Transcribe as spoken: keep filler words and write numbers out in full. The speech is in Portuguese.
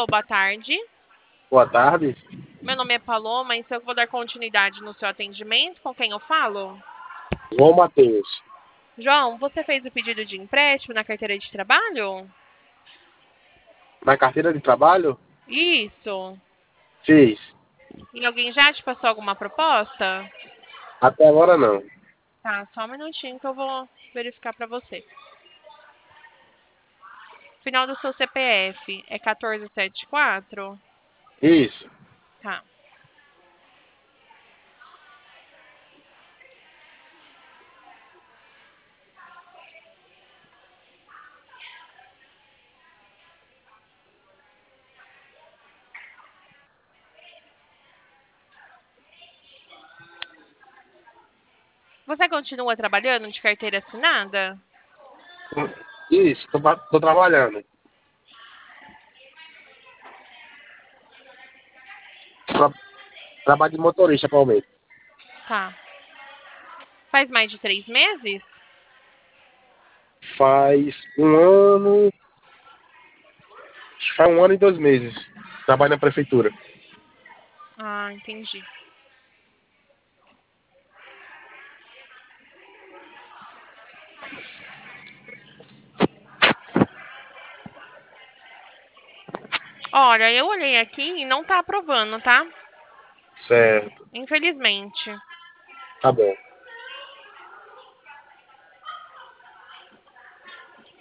Alô, boa tarde. Boa tarde. Meu nome é Paloma e eu vou dar continuidade no seu atendimento. Com quem eu falo? João Matheus. João, você fez o pedido de empréstimo na carteira de trabalho? Na carteira de trabalho? Isso. Fiz. E alguém já te passou alguma proposta? Até agora não. Tá, só um minutinho que eu vou verificar para você. Final do seu C P F é quatorze setenta e quatro? Isso. Tá. Você continua trabalhando de carteira assinada? Isso, tô, pa- tô trabalhando. Tra- trabalho de motorista atualmente. Tá. Faz mais de três meses? Faz um ano. Acho que faz um ano e dois meses. Trabalho na prefeitura. Ah, entendi. Olha, eu olhei aqui e não tá aprovando, tá? Certo. Infelizmente. Tá bom.